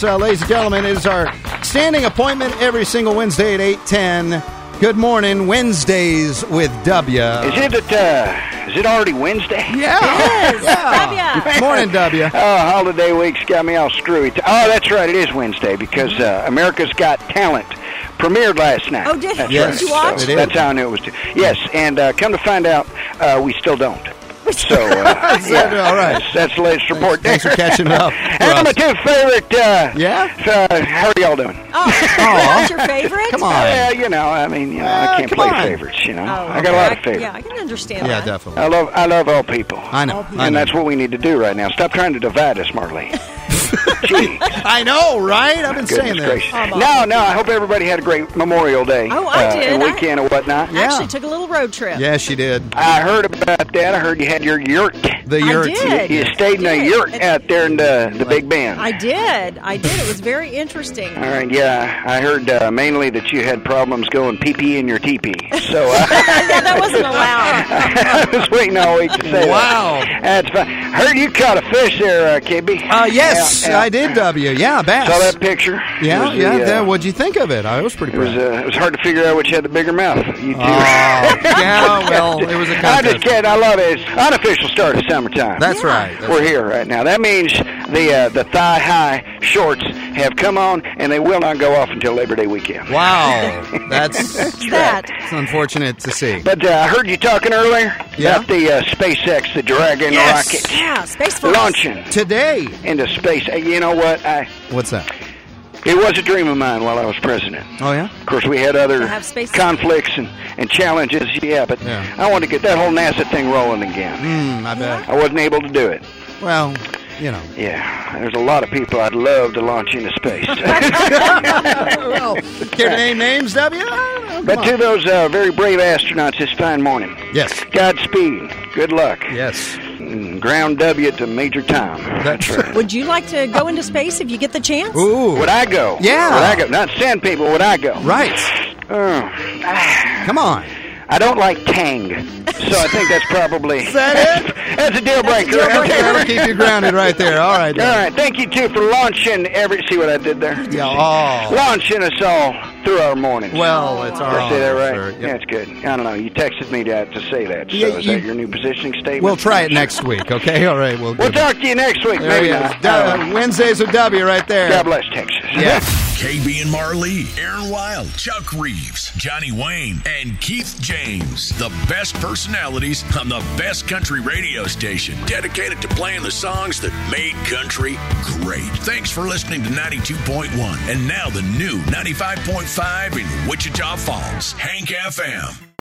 ladies and gentlemen, is our standing appointment every single Wednesday at 8:10. Good morning, Wednesdays with W. Is it already Wednesday? Yeah. It is. W. Morning, W. Holiday week's got me all screwy. That's right, it is Wednesday because America's Got Talent premiered last night. Oh, did it? Yes. Did you watch? It is. That's how I knew it was. Yes, and come to find out, we still don't. So, yeah, all right. That's the latest report. Thanks for catching up. And my two favorite. How are y'all doing? That's your favorite? Come on. I can't come play on. favorites. Oh, I got a lot of favorites. Yeah, I can understand Yeah, that. definitely. I love all people. I know. And that's what we need to do right now. Stop trying to divide us, Marlene. Gee, I know, right? I've been saying goodness that. gracious. Oh, No, I hope everybody had a great Memorial Day. Oh, I did. And weekend and whatnot. I actually took a little road trip. Yeah, she did. I heard about that. I heard you had your yurt. The I yurt. did. You stayed in a yurt out there in the Big Bend. I did. It was very interesting. All right, yeah. I heard mainly that you had problems going pee-pee in your teepee. So Yeah, that wasn't allowed. I was waiting all week to say Wow. that. That's fine. Heard you caught a fish there, KB. Yes, Yeah. I did, W. Yeah, bass. Saw that picture. Yeah, It was the, what'd you think of it? I was pretty It was, proud. it was hard to figure out which had the bigger mouth. You two. Yeah, well, it was a I contest. just kidding. I love it. It's unofficial start of summertime. That's Yeah. right. That's We're here right now. That means the thigh-high shorts have come on, and they will not go off until Labor Day weekend. Wow. That's That. it's unfortunate to see. But I heard you talking earlier Yeah? about the SpaceX, the Dragon Yes. rocket, Yeah, Space Force. launching Today. into space. You know what? What's that? It was a dream of mine while I was president. Oh, yeah? Of course, we had other To have space- conflicts and challenges, but Yeah. I wanted to get that whole NASA thing rolling again. I bet. I wasn't able to do it. Well, you know. Yeah, there's a lot of people I'd love to launch into space. Well, care to name names, W? But to those very brave astronauts this fine morning, Yes. Godspeed, good luck. Yes. And ground W to Major Tom. That's right. Would you like to go into space if you get the chance? Ooh. Would I go? Yeah. Would I go? Not send people, would I go? Right. Come on. I don't like Tang, so I think that's probably... Is that it? That's a deal breaker. deal breaker. That'll keep you grounded right there. All right. All right, thank you, too, for launching See what I did there? Yeah, oh. Launching us all through our mornings. Well, it's our Did I say that honor, right? sir. Yeah, Yep. it's good. I don't know. You texted me to say that. So Yeah, is that your new positioning statement? We'll try it next week, okay? All right. We'll We'll talk to you next week. There Maybe he is. not. Wednesdays with W right there. God bless Texas. Yeah. KB and Marley, Aaron Wild, Chuck Reeves, Johnny Wayne, and Keith James. The best personalities on the best country radio station, dedicated to playing the songs that made country great. Thanks for listening to 92.1 and now the new 95.5 in Wichita Falls, Hank FM.